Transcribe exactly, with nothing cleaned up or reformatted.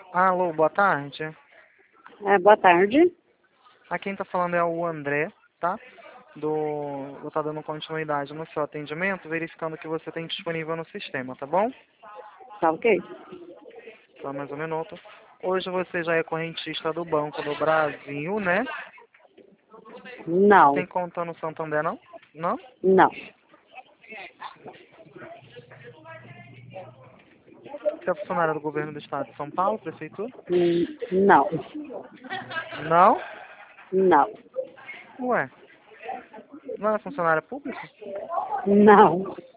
Alô, boa tarde. É, boa tarde. Aqui quem tá falando é o André, tá? Do... Vou estar dando continuidade no seu atendimento, verificando o que você tem disponível no sistema, tá bom? Tá ok? Só mais um minuto. Hoje você já é correntista do Banco do Brasil, né? Não, Tem conta no Santander, não? Não? não. Você é funcionário do governo do estado de São Paulo, prefeitura? Hum, Não, Não? não, Ué, não é funcionária pública? não.